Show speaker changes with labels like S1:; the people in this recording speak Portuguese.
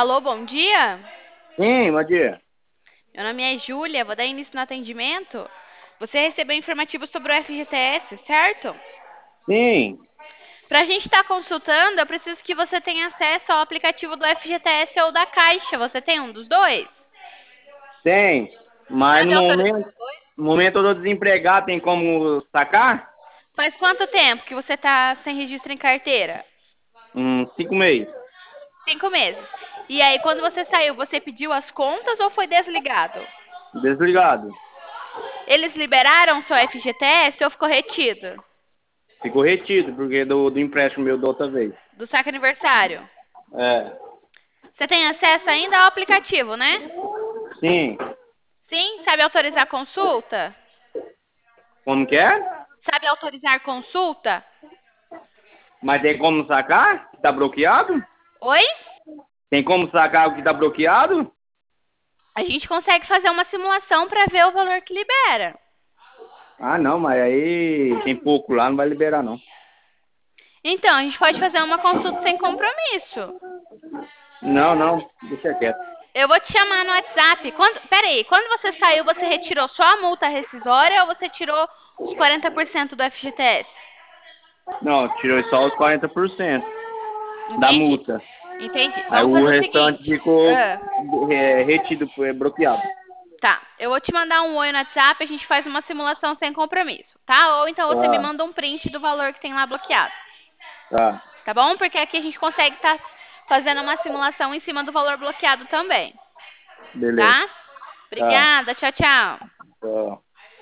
S1: Alô, bom dia.
S2: Sim, bom dia.
S1: Meu nome é Júlia, vou dar início no atendimento. Você recebeu informativo sobre o FGTS, certo?
S2: Sim,
S1: Para a gente estar consultando, eu preciso que você tenha acesso ao aplicativo do FGTS ou da Caixa. Você tem um dos dois?
S2: tem. Mas
S1: Sabe autorizar?
S2: no momento eu tô desempregado, tem como sacar?
S1: Faz quanto tempo que você está sem registro em carteira?
S2: 5 meses.
S1: 5 meses. E aí, quando você saiu, você pediu as contas ou foi desligado?
S2: Desligado.
S1: Eles liberaram seu FGTS ou ficou retido?
S2: Ficou retido, porque do empréstimo meu da outra vez.
S1: Do saque aniversário?
S2: É.
S1: Você tem acesso ainda ao aplicativo, né?
S2: Sim.
S1: Sim? Sabe autorizar consulta?
S2: Como que é?
S1: Sabe autorizar consulta?
S2: Mas tem como sacar? Que tá bloqueado?
S1: Oi?
S2: Tem como sacar o que tá bloqueado?
S1: A gente consegue fazer uma simulação para ver o valor que libera.
S2: Ah, não, mas aí tem pouco lá, não vai liberar, não.
S1: Então, a gente pode fazer uma consulta sem compromisso.
S2: Não, não, deixa quieto.
S1: Eu vou te chamar no WhatsApp. Peraí, quando você saiu, você retirou só a multa rescisória ou você tirou os 40% do FGTS?
S2: Não, tirou só os 40% da
S1: Entende?
S2: multa.
S1: Entende?
S2: Aí
S1: Vamos
S2: o
S1: fazer o
S2: restante
S1: seguinte.
S2: ficou retido, bloqueado.
S1: Tá, eu vou te mandar um oi no WhatsApp, a gente faz uma simulação sem compromisso, tá? Ou então você me
S2: Tá,
S1: manda um print do valor que tem lá bloqueado,
S2: tá.
S1: tá bom? Porque aqui a gente consegue estar fazendo uma simulação em cima do valor bloqueado também,
S2: Beleza.
S1: tá?
S2: Tá.
S1: Obrigada, tchau, tchau.
S2: Tá.